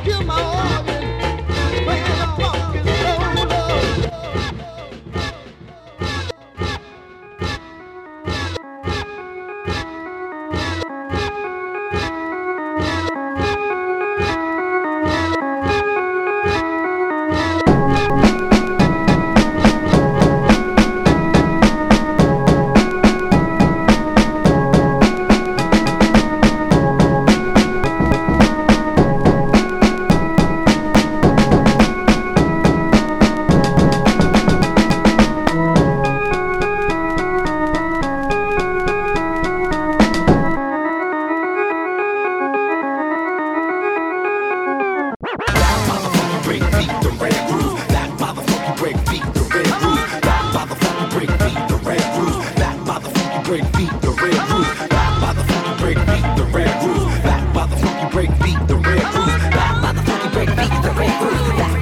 Hear my organ playing a funky solo. Break beat the red groove. That motherfucking break beat the red groove. That motherfucking break beat the red groove. That motherfucking break beat the red groove. That motherfucking break beat the red groove. That motherfucking break beat the red groove. That motherfucking break beat the red groove.